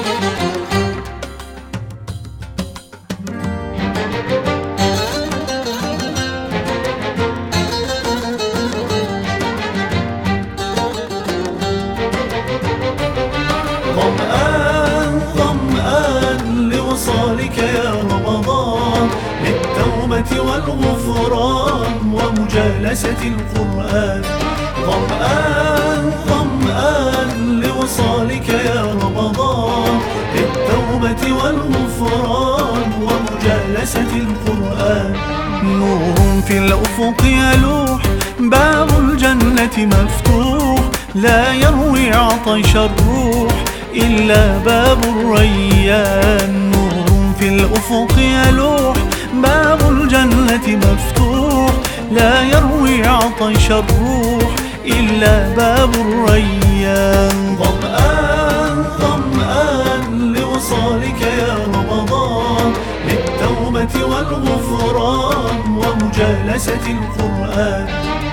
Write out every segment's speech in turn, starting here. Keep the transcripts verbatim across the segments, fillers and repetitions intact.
ظمآن ظمآن لوصالك يا رمضان، للتوبة والغفران ومجالسة القرآن. ظمآن ظمآن لوصالك يا رمضان، للتوبة والغفران ومجالسة القرآن. نور في الأفق يلوح، باب الجنة مفتوح، لا يروي عطش الروح إلا باب الريان. نور في الأفق يلوح، باب الجنة مفتوح، لا يروي عطش الروح إلا باب الريان. ظمآن ظمآن لوصالك يا رمضان، للتوبة والغفران ومجالسة القرآن.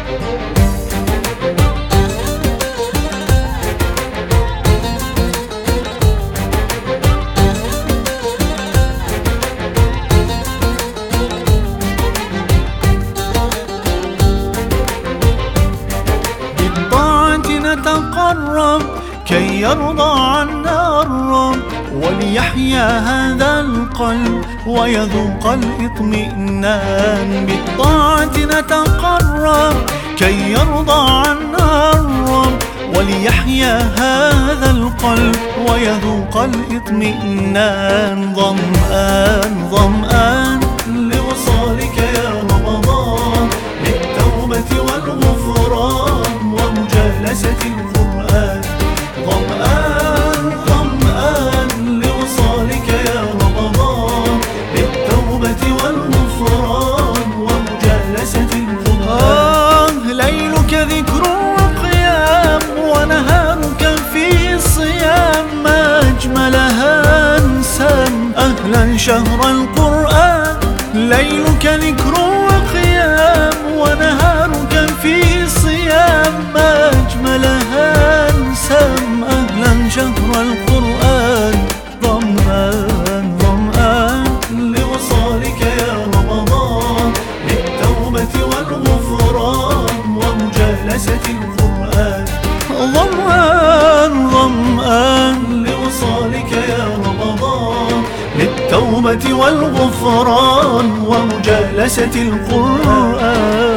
نتقرب كي يرضى عنا الرب، وليحيا هذا القلب ويذوق الاطمئنان. بالطاعة نتقرب كي يرضى عنا الرب، وليحيا هذا القلب ويذوق الاطمئنان. ظمآن ظمآن لوصالك يا رمضان، للتوبة والغفران ومجالسة القرآن. ظمآن ظمآن لوصالك يا رمضان، للتوبة والغفران ومجالسة القرآن. ليلك ذكر وقيام، ونهارك في صيام، ما أجملها أنسام أهلا شهر القرآن. ليلك ذكر وقيام، ونهارك في صيام، ما أجملها أنسام أهلا شهر القرآن. ظمآن ظمآن لوصالك يا رمضان، للتوبة والغفران ومجالسة القرآن. ظمآن ظمآن لوصالك يا رمضان، للتوبة والغفران ومجالسة القرآن.